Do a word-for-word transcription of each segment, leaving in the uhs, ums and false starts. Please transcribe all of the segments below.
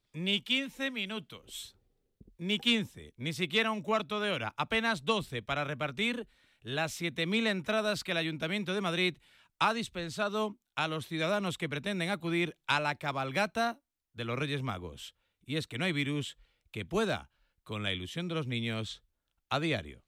Ni quince minutos. Ni quince, ni siquiera un cuarto de hora. Apenas doce para repartir las siete mil entradas que el Ayuntamiento de Madrid ha dispensado a los ciudadanos que pretenden acudir a la cabalgata de los Reyes Magos. Y es que no hay virus que pueda con la ilusión de los niños a diario.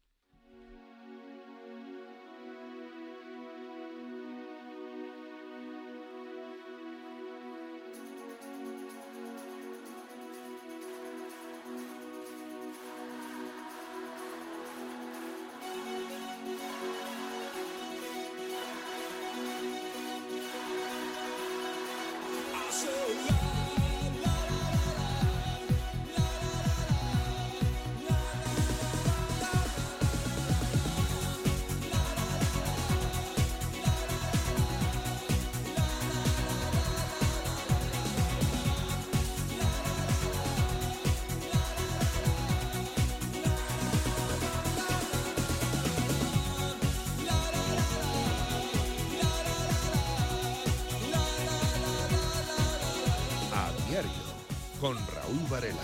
Con Raúl Varela.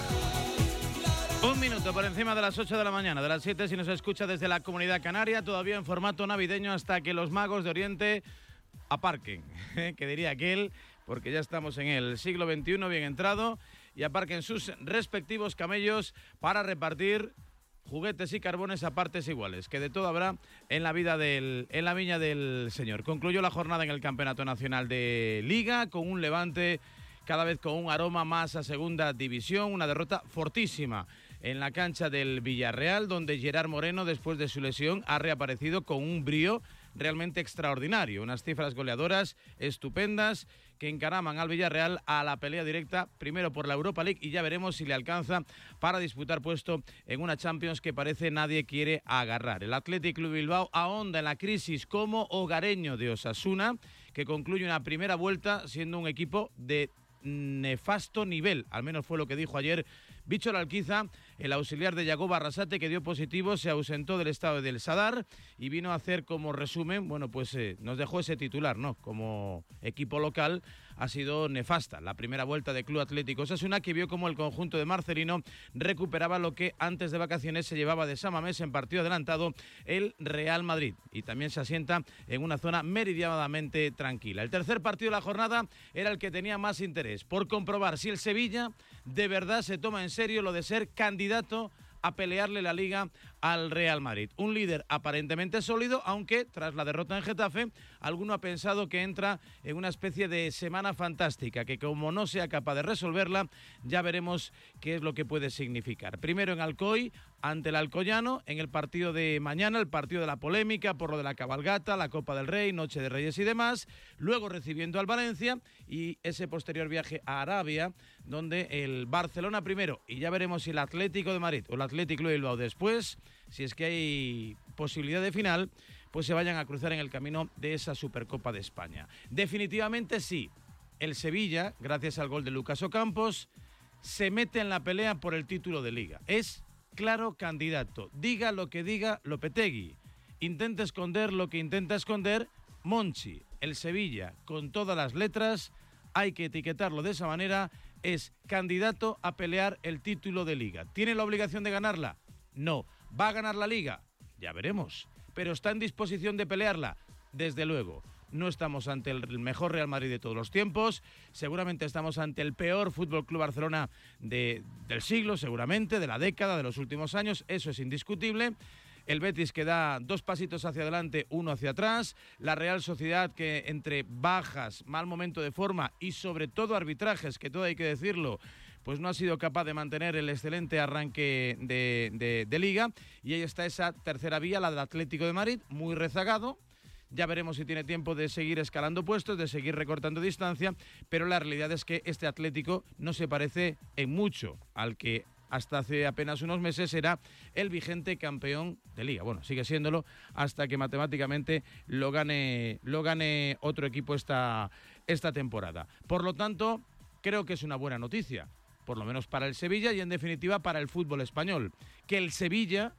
Un minuto por encima de las ocho de la mañana, de las siete si nos escucha desde la Comunidad Canaria, todavía en formato navideño hasta que los magos de Oriente aparquen, que diría aquel, porque ya estamos en el siglo veintiuno bien entrado, y aparquen sus respectivos camellos para repartir juguetes y carbones a partes iguales, que de todo habrá en la vida del, en la viña del Señor. Concluyó la jornada en el Campeonato Nacional de Liga con un Levante cada vez con un aroma más a segunda división, una derrota fortísima en la cancha del Villarreal, donde Gerard Moreno, después de su lesión, ha reaparecido con un brío realmente extraordinario. Unas cifras goleadoras estupendas que encaraman al Villarreal a la pelea directa, primero por la Europa League, y ya veremos si le alcanza para disputar puesto en una Champions que parece nadie quiere agarrar. El Athletic Club Bilbao ahonda en la crisis como hogareño de Osasuna, que concluye una primera vuelta siendo un equipo de nefasto nivel, al menos fue lo que dijo ayer Víctor Alquiza, el auxiliar de Yagoba Arrasate, que dio positivo, se ausentó del estado del Sadar y vino a hacer como resumen, bueno, pues eh, nos dejó ese titular, ¿no? Como equipo local ha sido nefasta la primera vuelta de Club Atlético Osasuna, que vio como el conjunto de Marcelino recuperaba lo que antes de vacaciones se llevaba de San Mamés en partido adelantado el Real Madrid, y también se asienta en una zona meridianamente tranquila. El tercer partido de la jornada era el que tenía más interés, por comprobar si el Sevilla de verdad se toma en serio lo de ser candidato a pelearle la Liga al Real Madrid. Un líder aparentemente sólido, aunque tras la derrota en Getafe, alguno ha pensado que entra en una especie de semana fantástica, que como no sea capaz de resolverla, ya veremos qué es lo que puede significar. Primero en Alcoy, ante el Alcoyano, en el partido de mañana, el partido de la polémica por lo de la cabalgata, la Copa del Rey, Noche de Reyes y demás, luego recibiendo al Valencia y ese posterior viaje a Arabia, donde el Barcelona primero, y ya veremos si el Atlético de Madrid o el Athletic Club Bilbao después, si es que hay posibilidad de final, pues se vayan a cruzar en el camino de esa Supercopa de España. Definitivamente sí, el Sevilla, gracias al gol de Lucas Ocampos, se mete en la pelea por el título de Liga. Es claro candidato, diga lo que diga Lopetegui, intenta esconder lo que intenta esconder Monchi. El Sevilla, con todas las letras, hay que etiquetarlo de esa manera, es candidato a pelear el título de Liga. ¿Tiene la obligación de ganarla? No. ¿Va a ganar la Liga? Ya veremos. ¿Pero está en disposición de pelearla? Desde luego. No estamos ante el mejor Real Madrid de todos los tiempos, seguramente estamos ante el peor Fútbol Club Barcelona de, del siglo, seguramente, de la década, de los últimos años, eso es indiscutible. El Betis que da dos pasitos hacia adelante, uno hacia atrás. La Real Sociedad que entre bajas, mal momento de forma y sobre todo arbitrajes, que todo hay que decirlo, pues no ha sido capaz de mantener el excelente arranque de, de, de Liga. Y ahí está esa tercera vía, la del Atlético de Madrid, muy rezagado. Ya veremos si tiene tiempo de seguir escalando puestos, de seguir recortando distancia, pero la realidad es que este Atlético no se parece en mucho al que hasta hace apenas unos meses era el vigente campeón de Liga. Bueno, sigue siéndolo hasta que matemáticamente lo gane, lo gane otro equipo esta, esta temporada. Por lo tanto, creo que es una buena noticia, por lo menos para el Sevilla y en definitiva para el fútbol español. Que el Sevilla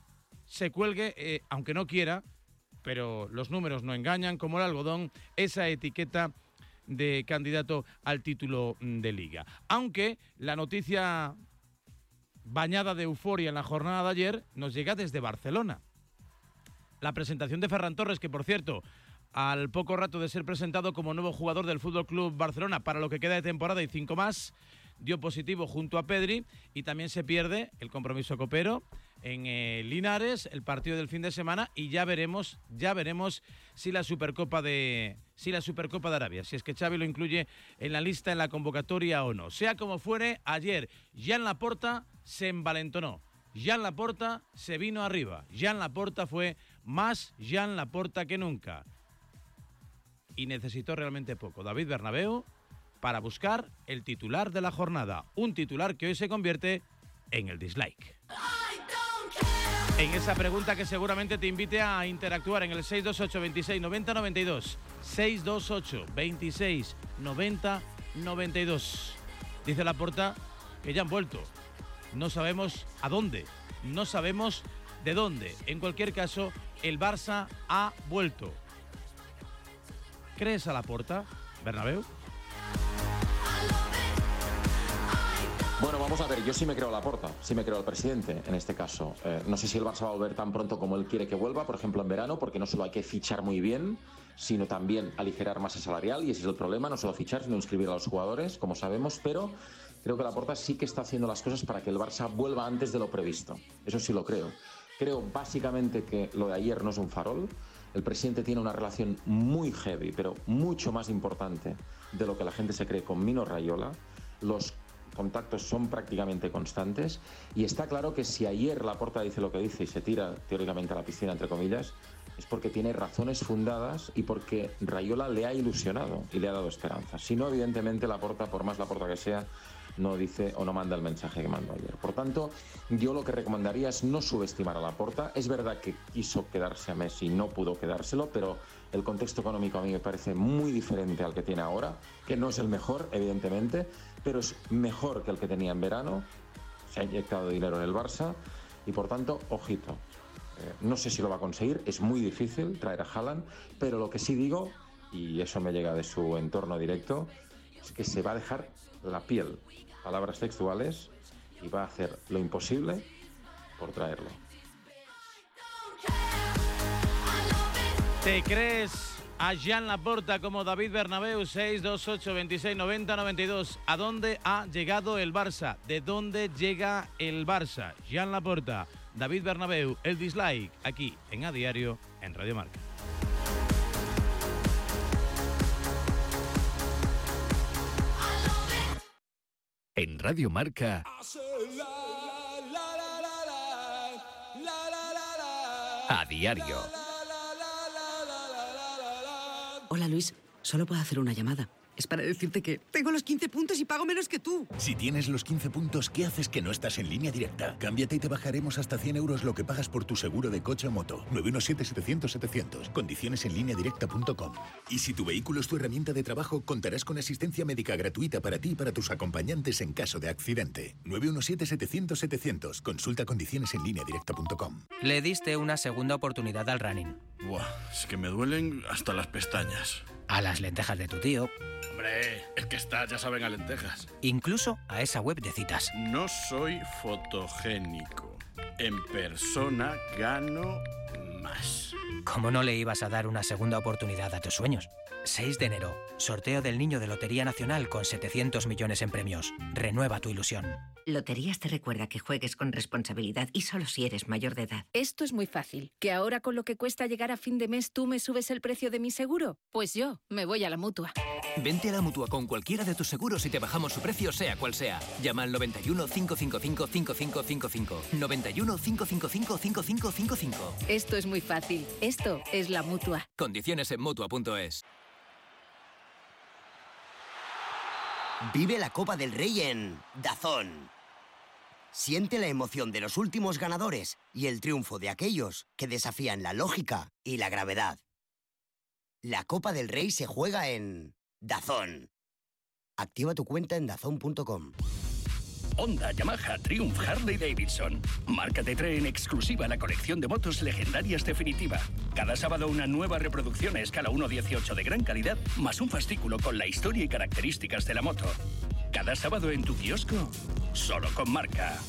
se cuelgue, eh, aunque no quiera, pero los números no engañan, como el algodón, esa etiqueta de candidato al título de Liga. Aunque la noticia bañada de euforia en la jornada de ayer nos llega desde Barcelona. La presentación de Ferran Torres, que por cierto, al poco rato de ser presentado como nuevo jugador del F C Barcelona para lo que queda de temporada y cinco más, dio positivo junto a Pedri, y también se pierde el compromiso copero en eh, Linares, el partido del fin de semana, y ya veremos, ya veremos si la Supercopa de si la Supercopa de Arabia, si es que Xavi lo incluye en la lista, en la convocatoria o no. Sea como fuere, ayer Joan Laporta se envalentonó. Joan Laporta se vino arriba. Joan Laporta fue más Joan Laporta que nunca. Y necesitó realmente poco David Bernabéu para buscar el titular de la jornada. Un titular que hoy se convierte en el dislike. En esa pregunta que seguramente te invite a interactuar en el seis dos ocho, veintiséis, noventa, noventa y dos. seis dos ocho, veintiséis, noventa, noventa y dos. Dice Laporta que ya han vuelto. No sabemos a dónde, no sabemos de dónde. En cualquier caso, el Barça ha vuelto. ¿Crees a Laporta, Bernabéu? Bueno, vamos a ver, yo sí me creo a Laporta, sí me creo al presidente en este caso. Eh, no sé si el Barça va a volver tan pronto como él quiere que vuelva, por ejemplo en verano, porque no solo hay que fichar muy bien, sino también aligerar masa salarial, y ese es el problema, no solo fichar, sino inscribir a los jugadores, como sabemos, pero creo que Laporta sí que está haciendo las cosas para que el Barça vuelva antes de lo previsto. Eso sí lo creo. Creo básicamente que lo de ayer no es un farol. El presidente tiene una relación muy heavy, pero mucho más importante de lo que la gente se cree con Mino Raiola. Los contactos son prácticamente constantes, y está claro que si ayer Laporta dice lo que dice y se tira teóricamente a la piscina, entre comillas, es porque tiene razones fundadas y porque Raiola le ha ilusionado y le ha dado esperanza. Si no, evidentemente Laporta, por más Laporta que sea, no dice o no manda el mensaje que mandó ayer. Por tanto, yo lo que recomendaría es no subestimar a Laporta. Es verdad que quiso quedarse a Messi y no pudo quedárselo, pero el contexto económico a mí me parece muy diferente al que tiene ahora, que no es el mejor, evidentemente, pero es mejor que el que tenía en verano. Se ha inyectado dinero en el Barça y, por tanto, ojito. Eh, no sé si lo va a conseguir, es muy difícil traer a Haaland, pero lo que sí digo, y eso me llega de su entorno directo, es que se va a dejar la piel, palabras textuales, y va a hacer lo imposible por traerlo. ¿Te crees a Joan Laporta como David Bernabéu? Seis dos ocho, veintiséis, noventa, noventa y dos. ¿A dónde ha llegado el Barça? ¿De dónde llega el Barça? Joan Laporta, David Bernabéu, el dislike, aquí en A Diario, en Radio Marca. En Radio Marca, A Diario. Hola Luis, solo puedo hacer una llamada. Es para decirte que tengo los quince puntos y pago menos que tú. Si tienes los quince puntos, ¿qué haces que no estás en Línea Directa? Cámbiate y te bajaremos hasta cien euros lo que pagas por tu seguro de coche o moto. nueve uno siete, setecientos, setecientos. Condiciones en línea directa punto com. Y si tu vehículo es tu herramienta de trabajo, contarás con asistencia médica gratuita para ti y para tus acompañantes en caso de accidente. nueve uno siete, setecientos, setecientos. Consulta condiciones en línea directa punto com. Le diste una segunda oportunidad al running. Buah, es que me duelen hasta las pestañas. A las lentejas de tu tío. Hombre, es que estas ya saben a lentejas. Incluso a esa web de citas. No soy fotogénico. En persona gano más. ¿Cómo no le ibas a dar una segunda oportunidad a tus sueños? seis de enero, sorteo del Niño de Lotería Nacional con setecientos millones en premios. Renueva tu ilusión. Loterías te recuerda que juegues con responsabilidad y solo si eres mayor de edad. Esto es muy fácil. ¿Que ahora con lo que cuesta llegar a fin de mes tú me subes el precio de mi seguro? Pues yo me voy a la Mutua. Vente a la Mutua con cualquiera de tus seguros y te bajamos su precio sea cual sea. Llama al noventa y uno, cinco cinco cinco, cinco cinco cinco cinco. noventa y uno, cinco cinco cinco, cinco cinco cinco cinco. Esto es muy fácil. Esto es la Mutua. Condiciones en Mutua punto es. Vive la Copa del Rey en DAZN. Siente la emoción de los últimos ganadores y el triunfo de aquellos que desafían la lógica y la gravedad. La Copa del Rey se juega en DAZN. Activa tu cuenta en dazn punto com. Honda, Yamaha, Triumph, Harley Davidson. Marca te trae en exclusiva la colección de motos legendarias definitiva. Cada sábado una nueva reproducción a escala uno dieciocho de gran calidad, más un fascículo con la historia y características de la moto. Cada sábado en tu kiosco, solo con Marca.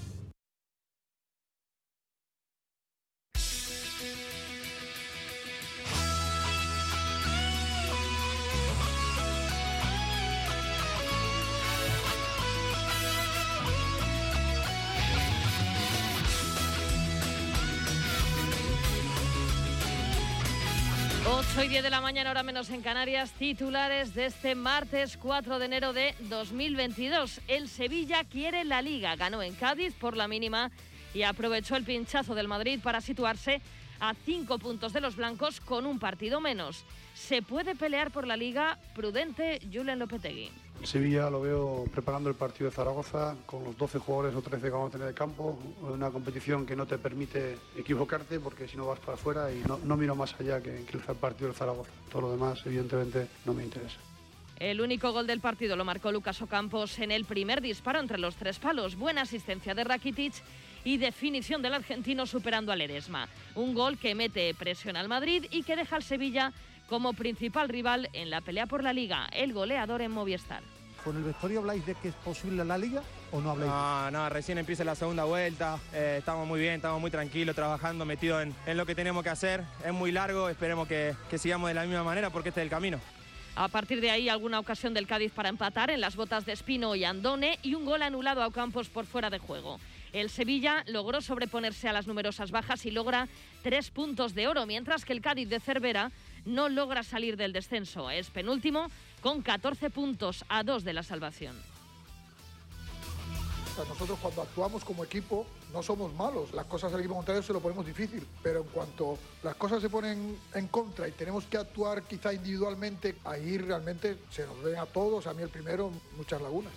ocho y diez de la mañana, hora menos en Canarias. Titulares de este martes cuatro de enero de dos mil veintidós. El Sevilla quiere la Liga. Ganó en Cádiz por la mínima y aprovechó el pinchazo del Madrid para situarse a cinco puntos de los blancos con un partido menos. ¿Se puede pelear por la Liga? Prudente, Julen Lopetegui. Sevilla lo veo preparando el partido de Zaragoza con los doce jugadores o trece que vamos a tener de campo, una competición que no te permite equivocarte porque si no vas para afuera y no, no miro más allá que, que el partido de Zaragoza. Todo lo demás evidentemente no me interesa. El único gol del partido lo marcó Lucas Ocampos en el primer disparo entre los tres palos. Buena asistencia de Rakitic y definición del argentino superando al Ledesma. Un gol que mete presión al Madrid y que deja al Sevilla como principal rival en la pelea por la Liga, el goleador en Movistar. ¿Con el vestuario habláis de que es posible la Liga o no habláis? No, no, recién empieza la segunda vuelta, eh, estamos muy bien, estamos muy tranquilos, trabajando, metidos en, en lo que tenemos que hacer. Es muy largo, esperemos que, que sigamos de la misma manera porque este es el camino. A partir de ahí, alguna ocasión del Cádiz para empatar en las botas de Espino y Andone y un gol anulado a Ocampos por fuera de juego. El Sevilla logró sobreponerse a las numerosas bajas y logra tres puntos de oro, mientras que el Cádiz de Cervera no logra salir del descenso. Es penúltimo con catorce puntos a dos de la salvación. Nosotros cuando actuamos como equipo no somos malos, las cosas al equipo contrario se lo ponemos difícil, pero en cuanto las cosas se ponen en contra y tenemos que actuar quizá individualmente, ahí realmente se nos ven a todos, a mí el primero, muchas lagunas.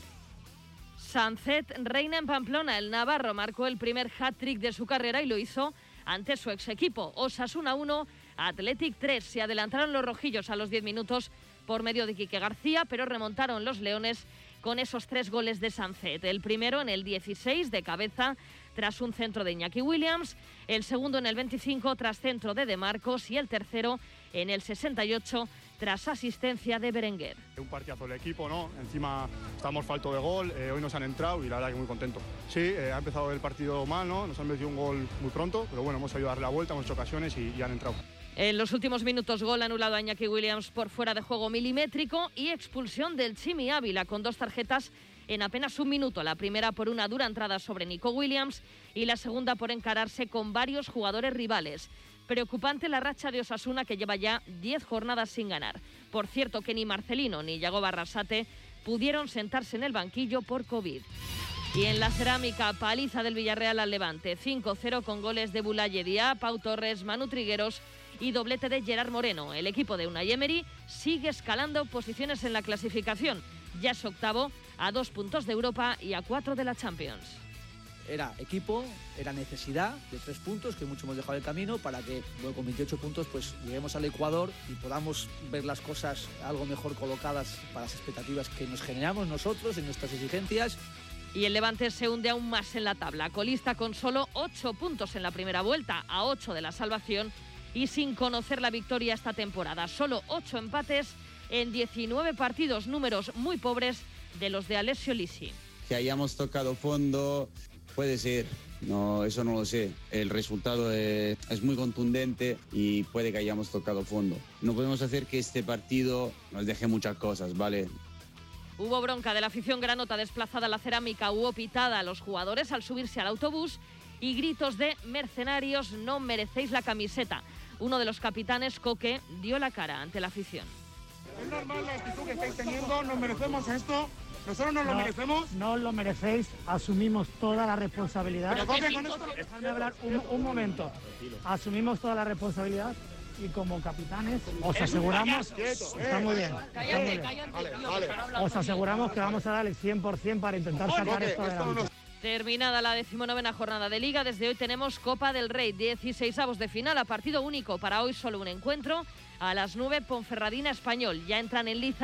Sancet reina en Pamplona. El navarro marcó el primer hat-trick de su carrera y lo hizo ante su ex equipo. Osasuna uno, Athletic tres. Se adelantaron los rojillos a los diez minutos por medio de Quique García, pero remontaron los leones con esos tres goles de Sancet. El primero en el dieciséis de cabeza tras un centro de Iñaki Williams, el segundo en el veinticinco tras centro de De Marcos y el tercero en el sesenta y ocho tras asistencia de Berenguer. Un partidazo del equipo, ¿no? Encima estamos falto de gol, eh, hoy nos han entrado y la verdad que muy contento. Sí, eh, ha empezado el partido mal, ¿no? Nos han metido un gol muy pronto, pero bueno, hemos sabido darle la vuelta, hemos hecho ocasiones y, y han entrado. En los últimos minutos, gol anulado a Iñaki Williams por fuera de juego milimétrico y expulsión del Chimi Ávila con dos tarjetas en apenas un minuto. La primera por una dura entrada sobre Nico Williams y la segunda por encararse con varios jugadores rivales. Preocupante la racha de Osasuna, que lleva ya diez jornadas sin ganar. Por cierto que ni Marcelino ni Yago Barrasate pudieron sentarse en el banquillo por COVID. Y en la cerámica, paliza del Villarreal al Levante, cinco cero con goles de Boulaye Diop, Pau Torres, Manu Trigueros y doblete de Gerard Moreno. El equipo de Unai Emery sigue escalando posiciones en la clasificación. Ya es octavo, a dos puntos de Europa y a cuatro de la Champions. Era equipo, era necesidad de tres puntos, que mucho hemos dejado el camino, para que bueno, con veintiocho puntos pues lleguemos al Ecuador y podamos ver las cosas algo mejor colocadas para las expectativas que nos generamos nosotros en nuestras exigencias. Y el Levante se hunde aún más en la tabla, colista con solo ocho puntos en la primera vuelta, a ocho de la salvación y sin conocer la victoria esta temporada. Solo ocho empates en diecinueve partidos, números muy pobres de los de Alessio Lisi. Que hayamos tocado fondo, puede ser, no, eso no lo sé. El resultado es, es muy contundente y puede que hayamos tocado fondo. No podemos hacer que este partido nos deje muchas cosas, ¿vale? Hubo bronca de la afición granota desplazada a la cerámica, hubo pitada a los jugadores al subirse al autobús y gritos de mercenarios, no merecéis la camiseta. Uno de los capitanes, Coque, dio la cara ante la afición. Es normal la actitud que estáis teniendo, nos merecemos esto, nosotros nos no, lo merecemos. No os lo merecéis, asumimos toda la responsabilidad. Pero Coque, con esto... Déjame hablar un, un momento. Asumimos toda la responsabilidad y como capitanes os aseguramos... Está muy bien. Está muy bien. Os aseguramos que vamos a dar el cien por cien para intentar sacar esto adelante. Terminada la decimonovena jornada de Liga, desde hoy tenemos Copa del Rey, dieciseisavos de final a partido único. Para hoy solo un encuentro, a las nueve Ponferradina Español. Ya entran en liza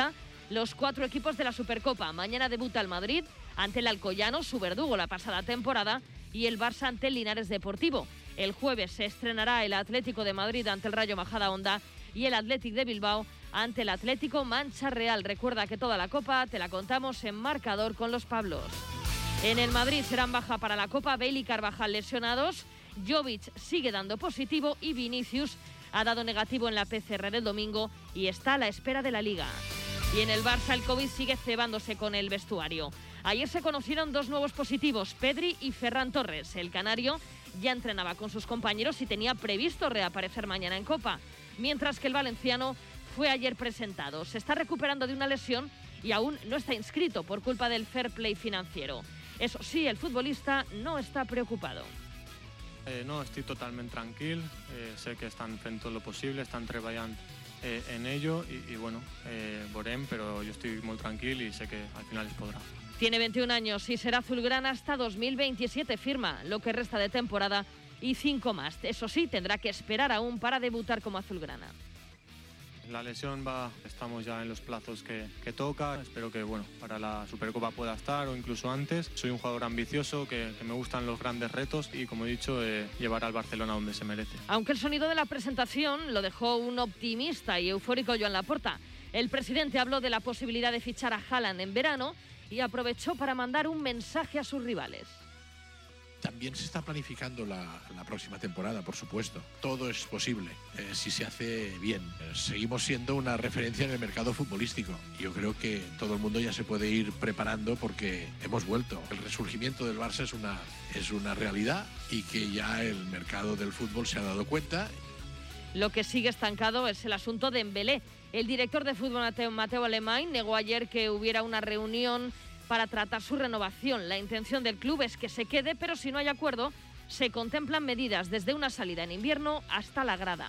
los cuatro equipos de la Supercopa. Mañana debuta el Madrid ante el Alcoyano, su verdugo la pasada temporada, y el Barça ante el Linares Deportivo. El jueves se estrenará el Atlético de Madrid ante el Rayo Majadahonda y el Athletic de Bilbao ante el Atlético Mancha Real. Recuerda que toda la Copa te la contamos en Marcador con los Pablos. En el Madrid serán baja para la Copa Bale y Carvajal lesionados, Jovic sigue dando positivo y Vinicius ha dado negativo en la P C R del domingo y está a la espera de la Liga. Y en el Barça el COVID sigue cebándose con el vestuario. Ayer se conocieron dos nuevos positivos, Pedri y Ferran Torres. El canario ya entrenaba con sus compañeros y tenía previsto reaparecer mañana en Copa, mientras que el valenciano fue ayer presentado. Se está recuperando de una lesión y aún no está inscrito por culpa del fair play financiero. Eso sí, el futbolista no está preocupado. Eh, no, estic totalment tranquil, eh, sé que estan fent tot lo possible, estan treballant eh, en ello y, y bueno, eh, veurem, però jo estic molt tranquil y sé que al final es podrá. Tiene veintiún años y será azulgrana hasta dos mil veintisiete, firma lo que resta de temporada y cinco más. Eso sí, tendrá que esperar aún para debutar como azulgrana. La lesión va, estamos ya en los plazos que, que toca, espero que bueno, para la Supercopa pueda estar o incluso antes. Soy un jugador ambicioso, que, que me gustan los grandes retos y como he dicho, eh, llevar al Barcelona donde se merece. Aunque el sonido de la presentación lo dejó un optimista y eufórico Joan Laporta, el presidente habló de la posibilidad de fichar a Haaland en verano y aprovechó para mandar un mensaje a sus rivales. También se está planificando la, la próxima temporada, por supuesto. Todo es posible, eh, si se hace bien. Eh, seguimos siendo una referencia en el mercado futbolístico. Yo creo que todo el mundo ya se puede ir preparando porque hemos vuelto. El resurgimiento del Barça es una, es una realidad y que ya el mercado del fútbol se ha dado cuenta. Lo que sigue estancado es el asunto de Dembélé. El director de fútbol Mateo, Mateo Alemany negó ayer que hubiera una reunión para tratar su renovación. La intención del club es que se quede, pero si no hay acuerdo, se contemplan medidas desde una salida en invierno hasta la grada.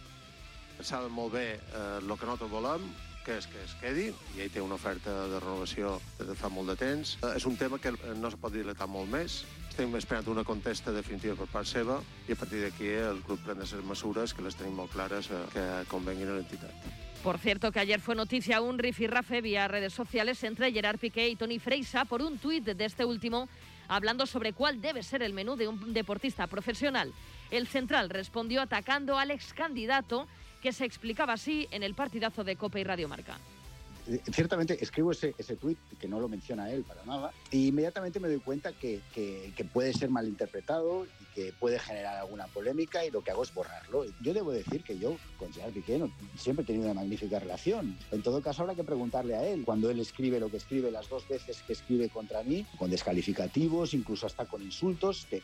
Saben molt bé eh, el que nosaltres volem, que és que es quedi, i ell té una oferta de renovació de fa molt de temps. Eh, és un tema que no se pot dilatar molt més. Estem esperant una contesta definitiva per part seva i a partir d'aquí el club pren les mesures que les tenim molt clares eh, que convenguin a l'entitat. Por cierto, que ayer fue noticia un rifirrafe vía redes sociales entre Gerard Piqué y Toni Freixa por un tuit de este último hablando sobre cuál debe ser el menú de un deportista profesional. El central respondió atacando al ex candidato, que se explicaba así en el partidazo de COPE y Radio Marca. Ciertamente escribo ese, ese tuit, que no lo menciona él para nada, e inmediatamente me doy cuenta que, que, que puede ser malinterpretado y que puede generar alguna polémica, y lo que hago es borrarlo. Yo debo decir que yo con Gerard Piqué no, siempre he tenido una magnífica relación. En todo caso habrá que preguntarle a él, cuando él escribe lo que escribe, las dos veces que escribe contra mí, con descalificativos, incluso hasta con insultos. Que...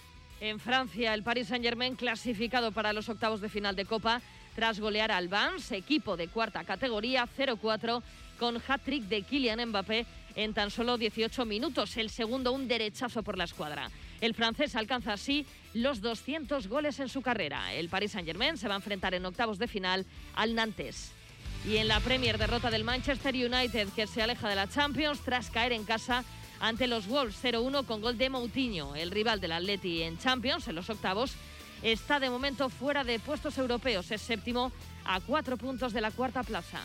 En Francia, el Paris Saint-Germain clasificado para los octavos de final de Copa tras golear al Vans, equipo de cuarta categoría, cero cuatro, con hat-trick de Kylian Mbappé en tan solo dieciocho minutos. El segundo, un derechazo por la escuadra. El francés alcanza así los doscientos goles en su carrera. El Paris Saint-Germain se va a enfrentar en octavos de final al Nantes. Y en la Premier, derrota del Manchester United, que se aleja de la Champions tras caer en casa ante los Wolves cero uno con gol de Moutinho. El rival del Atleti en Champions, en los octavos, está de momento fuera de puestos europeos. Es séptimo a cuatro puntos de la cuarta plaza.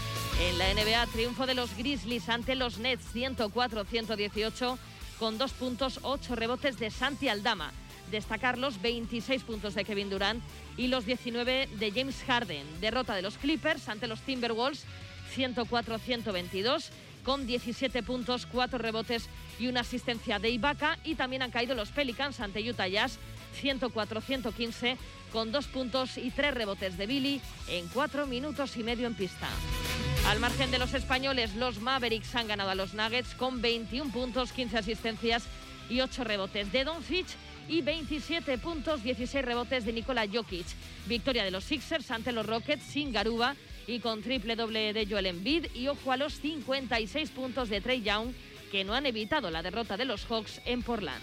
En la N B A, triunfo de los Grizzlies ante los Nets ciento cuatro a ciento dieciocho con dos puntos, ocho rebotes de Santi Aldama. Destacar los veintiséis puntos de Kevin Durant y los diecinueve de James Harden. Derrota de los Clippers ante los Timberwolves ciento cuatro a ciento veintidós con diecisiete puntos, cuatro rebotes y una asistencia de Ibaka. Y también han caído los Pelicans ante Utah Jazz ciento cuatro a ciento quince con dos puntos y tres rebotes de Billy en cuatro minutos y medio en pista. Al margen de los españoles, los Mavericks han ganado a los Nuggets con veintiún puntos, quince asistencias y ocho rebotes de Doncic y veintisiete puntos, dieciséis rebotes de Nikola Jokic. Victoria de los Sixers ante los Rockets sin Garuba y con triple doble de Joel Embiid, y ojo a los cincuenta y seis puntos de Trae Young, que no han evitado la derrota de los Hawks en Portland.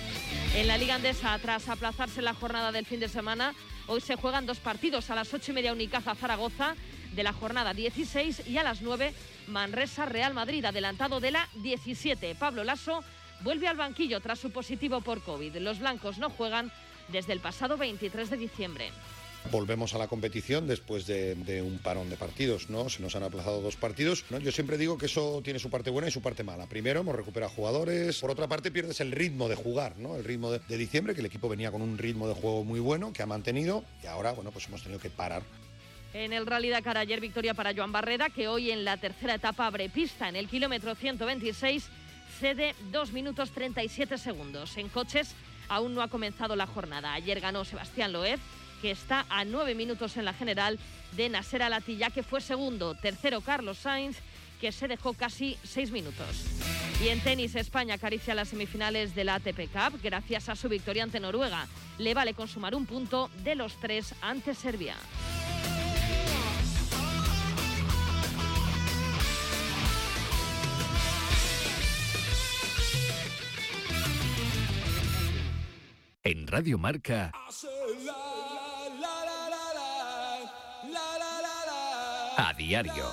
En la Liga Andesa, tras aplazarse la jornada del fin de semana, hoy se juegan dos partidos. A las ocho y media Unicaja-Zaragoza de la jornada dieciséis y a las nueve Manresa-Real Madrid, adelantado de la diecisiete. Pablo Lasso vuelve al banquillo tras su positivo por COVID. Los blancos no juegan desde el pasado veintitrés de diciembre. Volvemos a la competición después de, de un parón de partidos, ¿no? Se nos han aplazado dos partidos, ¿no? Yo siempre digo que eso tiene su parte buena y su parte mala. Primero, hemos recuperado jugadores. Por otra parte, pierdes el ritmo de jugar, ¿no? El ritmo de, de diciembre, que el equipo venía con un ritmo de juego muy bueno, que ha mantenido, y ahora, bueno, pues hemos tenido que parar. En el Rally Dakar ayer victoria para Joan Barrera, que hoy en la tercera etapa abre pista en el kilómetro ciento veintiséis, cede dos minutos treinta y siete segundos. En coches aún no ha comenzado la jornada. Ayer ganó Sebastián Loeb, que está a nueve minutos en la general de Nasser Al-Attiyah, que fue segundo. Tercero Carlos Sainz, que se dejó casi seis minutos. Y en tenis, España acaricia las semifinales de la A T P Cup gracias a su victoria ante Noruega. Le vale consumar un punto de los tres ante Serbia. En Radio Marca, a diario.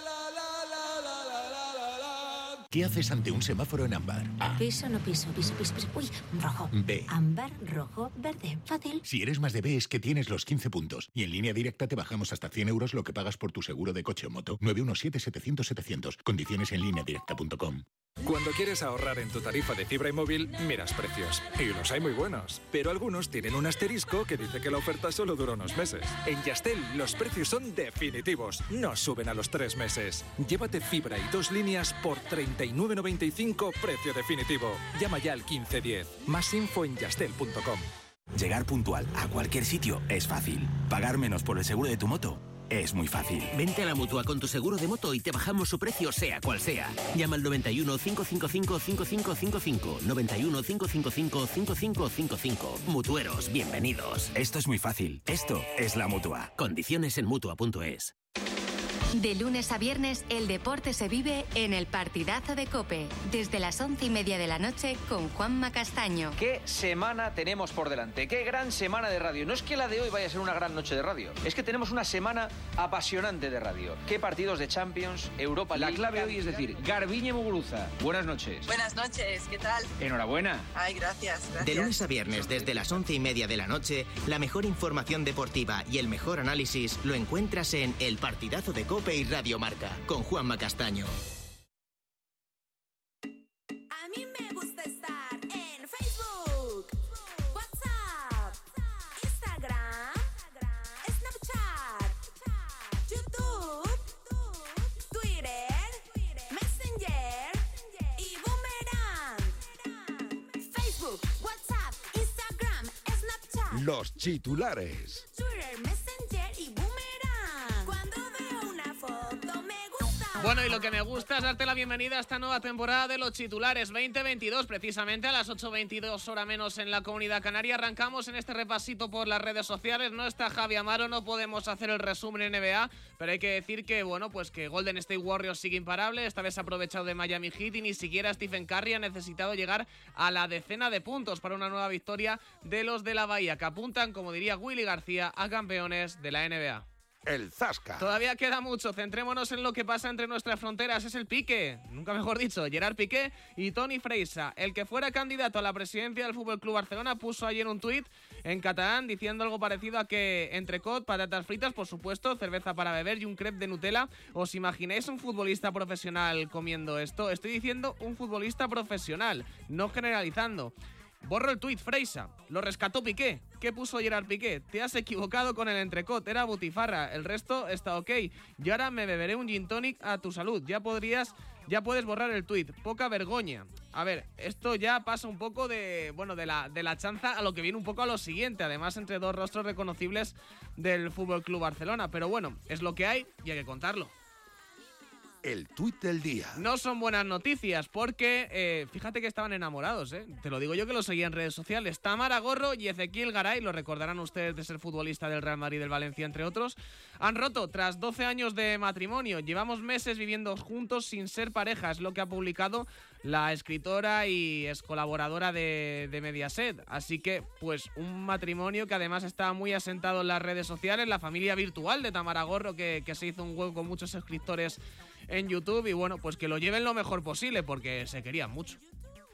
¿Qué haces ante un semáforo en ámbar? A. Piso, no piso, piso, piso, piso. Uy, rojo. B. Ámbar, rojo, verde. Fácil. Si eres más de B es que tienes los quince puntos. Y en Línea Directa te bajamos hasta cien euros lo que pagas por tu seguro de coche o moto. nueve uno siete, setecientos, setecientos. Condiciones en línea directa punto com. Cuando quieres ahorrar en tu tarifa de fibra y móvil, miras precios. Y los hay muy buenos. Pero algunos tienen un asterisco que dice que la oferta solo dura unos meses. En Yastel, los precios son definitivos. No suben a los tres meses. Llévate fibra y dos líneas por treinta y nueve noventa y cinco, precio definitivo. Llama ya al quince diez. Más info en yastel punto com. Llegar puntual a cualquier sitio es fácil. Pagar menos por el seguro de tu moto es muy fácil. Vente a la Mutua con tu seguro de moto y te bajamos su precio sea cual sea. Llama al noventa y uno, cinco cinco cinco, cinco cinco cinco cinco. noventa y uno, cinco cinco cinco, cinco cinco cinco cinco. Mutueros, bienvenidos. Esto es muy fácil. Esto es la Mutua. Condiciones en mutua punto es. De lunes a viernes, el deporte se vive en el partidazo de COPE, desde las once y media de la noche con Juanma Castaño. ¿Qué semana tenemos por delante? ¿Qué gran semana de radio? No es que la de hoy vaya a ser una gran noche de radio, es que tenemos una semana apasionante de radio. ¿Qué partidos de Champions, Europa League? La clave hoy es decir, Garbiñe Muguruza. Buenas noches. Buenas noches, ¿qué tal? Enhorabuena. Ay, gracias, gracias. De lunes a viernes, desde las once y media de la noche, la mejor información deportiva y el mejor análisis lo encuentras en El Partidazo de COPE y Radio Marca, con Juanma Castaño. A mí me gusta estar en Facebook, WhatsApp, Instagram, Snapchat, YouTube, Twitter, Messenger y Boomerang. Facebook, WhatsApp, Instagram, Snapchat. Los titulares. Twitter, Messenger y Boomerang. Cuando veo una foto me gusta. Bueno, y lo que me gusta es darte la bienvenida a esta nueva temporada de Los Titulares veinte veintidós, precisamente a las ocho veintidós, hora menos en la Comunidad Canaria. Arrancamos en este repasito por las redes sociales. No está Javi Amaro, no podemos hacer el resumen N B A, pero hay que decir que, bueno, pues que Golden State Warriors sigue imparable. Esta vez ha aprovechado de Miami Heat y ni siquiera Stephen Curry ha necesitado llegar a la decena de puntos para una nueva victoria de los de la Bahía, que apuntan, como diría Willy García, a campeones de la N B A. El Zasca. Todavía queda mucho, centrémonos en lo que pasa entre nuestras fronteras. Es el pique, nunca mejor dicho, Gerard Piqué y Toni Freixa. El que fuera candidato a la presidencia del F C Barcelona puso ayer un tuit en catalán diciendo algo parecido a que entrecot, patatas fritas, por supuesto, cerveza para beber y un crepe de Nutella. ¿Os imagináis un futbolista profesional comiendo esto? Estoy diciendo un futbolista profesional, no generalizando. Borro el tuit, Freixa. Lo rescató Piqué. ¿Qué puso Gerard Piqué? Te has equivocado con el entrecot, era butifarra. El resto está ok. Yo ahora me beberé un gin tonic a tu salud. Ya podrías, ya puedes borrar el tuit. Poca vergoña. A ver, esto ya pasa un poco de, bueno, de la, de la chanza a lo que viene un poco a lo siguiente. Además, entre dos rostros reconocibles del F C Barcelona. Pero bueno, es lo que hay y hay que contarlo. El tuit del día. No son buenas noticias porque, eh, fíjate que estaban enamorados, ¿eh? Te lo digo yo que lo seguía en redes sociales. Tamara Gorro y Ezequiel Garay, lo recordarán ustedes de ser futbolista del Real Madrid y del Valencia, entre otros, han roto tras doce años de matrimonio. Llevamos meses viviendo juntos sin ser pareja, es lo que ha publicado la escritora y ex colaboradora de, de Mediaset. Así que, pues, un matrimonio que además está muy asentado en las redes sociales, la familia virtual de Tamara Gorro, que, que se hizo un hueco con muchos suscriptores en YouTube, y bueno, pues que lo lleven lo mejor posible porque se querían mucho.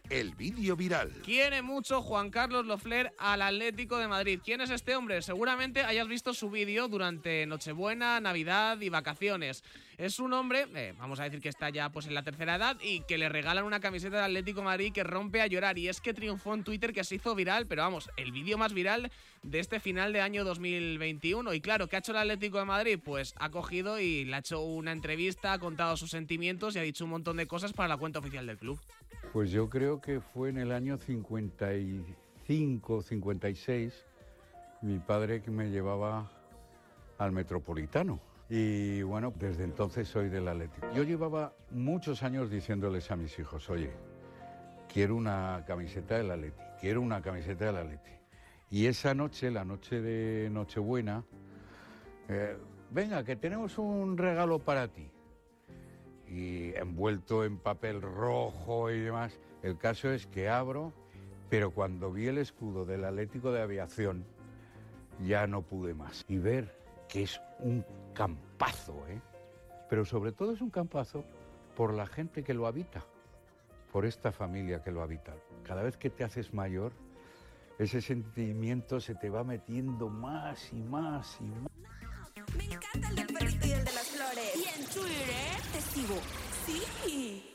El vídeo viral. Quiere mucho Juan Carlos Lofler al Atlético de Madrid. ¿Quién es este hombre? Seguramente hayas visto su vídeo durante Nochebuena, Navidad y vacaciones. Es un hombre, eh, vamos a decir que está ya pues en la tercera edad y que le regalan una camiseta del Atlético de Madrid que rompe a llorar. Y es que triunfó en Twitter, que se hizo viral, pero vamos, el vídeo más viral de este final de año dos mil veintiuno. Y claro, ¿qué ha hecho el Atlético de Madrid? Pues ha cogido y le ha hecho una entrevista, ha contado sus sentimientos y ha dicho un montón de cosas para la cuenta oficial del club. Pues yo creo que fue en el año cincuenta y cinco, cincuenta y seis, mi padre que me llevaba al Metropolitano. Y bueno, desde entonces soy del Atlético. Yo llevaba muchos años diciéndoles a mis hijos, oye, quiero una camiseta del Atlético, quiero una camiseta del Atlético. Y esa noche, la noche de Nochebuena, eh, venga, que tenemos un regalo para ti. Y envuelto en papel rojo y demás. El caso es que abro, pero cuando vi el escudo del Atlético de Aviación, ya no pude más. Y ver que es un campazo, ¿eh? Pero sobre todo es un campazo por la gente que lo habita, por esta familia que lo habita. Cada vez que te haces mayor, ese sentimiento se te va metiendo más y más y más. Me encanta el del perrito y el de las flores. Y en Twitter te sigo. Sí.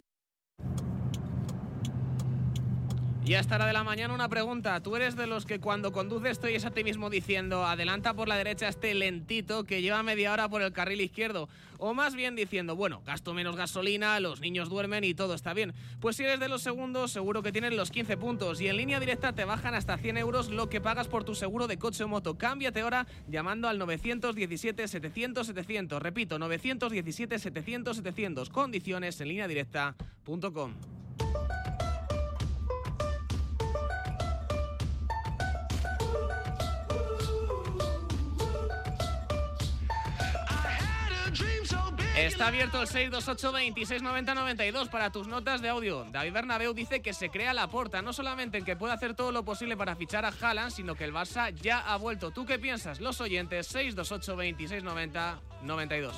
Y a esta hora de la mañana una pregunta. ¿Tú eres de los que cuando conduces te oyes a ti mismo diciendo adelanta por la derecha este lentito que lleva media hora por el carril izquierdo? O más bien diciendo, bueno, gasto menos gasolina, los niños duermen y todo está bien. Pues si eres de los segundos, seguro que tienes los quince puntos. Y en línea directa te bajan hasta cien euros lo que pagas por tu seguro de coche o moto. Cámbiate ahora llamando al nueve uno siete, setecientos, setecientos. Repito, nueve uno siete, setecientos, setecientos. Condiciones en línea directa punto com. Está abierto el seis dos ocho, veintiséis noventa, noventa y dos para tus notas de audio. David Bernabéu dice que se crea Laporta, no solamente en que puede hacer todo lo posible para fichar a Haaland, sino que el Barça ya ha vuelto. ¿Tú qué piensas? Los oyentes, seis dos ocho, veintiséis noventa, noventa y dos.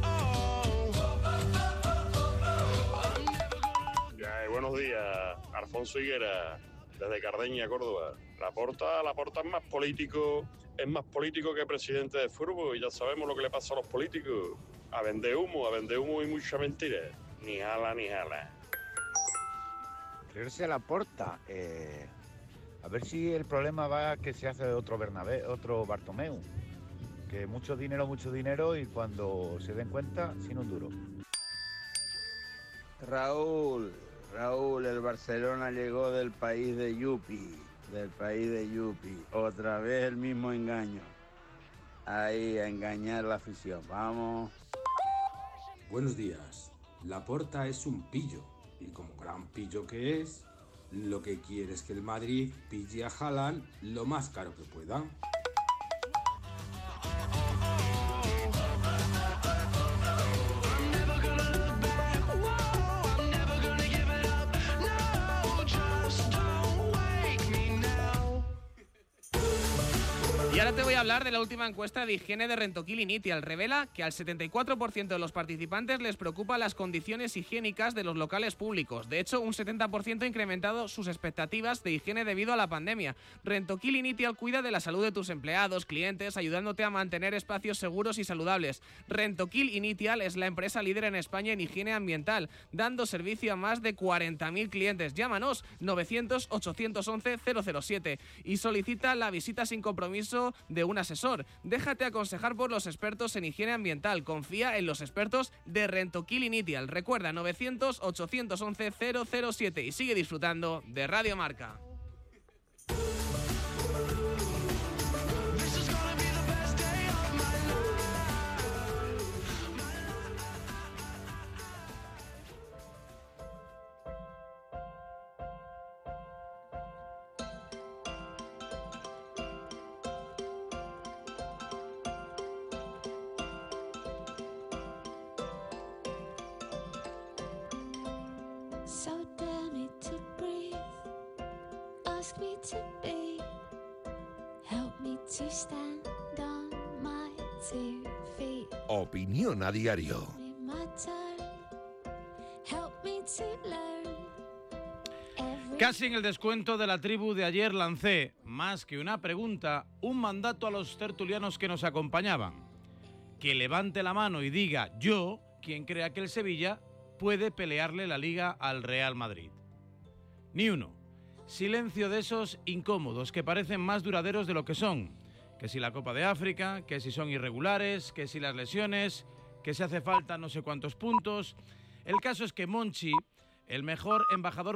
Ya, eh, buenos días, Alfonso Higuera, desde Cardeña, Córdoba. Laporta, Laporta es más político, es más político que presidente de fútbol, y ya sabemos lo que le pasa a los políticos. A vender humo, a vender humo y mucha mentira. Ni jala, ni jala. Creerse a Laporta. Eh, a ver si el problema va a que se hace otro Bernabé, otro Bartomeu. Que mucho dinero, mucho dinero y cuando se den cuenta, sin un duro. Raúl, Raúl, el Barcelona llegó del país de Yupi. Del país de Yupi. Otra vez el mismo engaño. Ahí, a engañar la afición. Vamos. Buenos días. Laporta es un pillo, y como gran pillo que es, lo que quiere es que el Madrid pille a Haaland lo más caro que pueda. Y ahora te voy a hablar de la última encuesta de higiene de Rentokil Initial. Revela que al setenta y cuatro por ciento de los participantes les preocupan las condiciones higiénicas de los locales públicos. De hecho, un setenta por ciento ha incrementado sus expectativas de higiene debido a la pandemia. Rentokil Initial cuida de la salud de tus empleados, clientes, ayudándote a mantener espacios seguros y saludables. Rentokil Initial es la empresa líder en España en higiene ambiental, dando servicio a más de cuarenta mil clientes. Llámanos novecientos, ochocientos once, cero cero siete y solicita la visita sin compromiso de un asesor. Déjate aconsejar por los expertos en higiene ambiental. Confía en los expertos de Rentokil Initial. Recuerda novecientos, ochocientos once, cero cero siete y sigue disfrutando de Radio Marca. Opinión a diario. Casi en el descuento de la tribu de ayer lancé, más que una pregunta, un mandato a los tertulianos que nos acompañaban. Que levante la mano y diga yo, quien crea que el Sevilla puede pelearle la Liga al Real Madrid. Ni uno. Silencio de esos incómodos que parecen más duraderos de lo que son. Que si la Copa de África, que si son irregulares, que si las lesiones, que si hace falta no sé cuántos puntos. El caso es que Monchi, el mejor embajador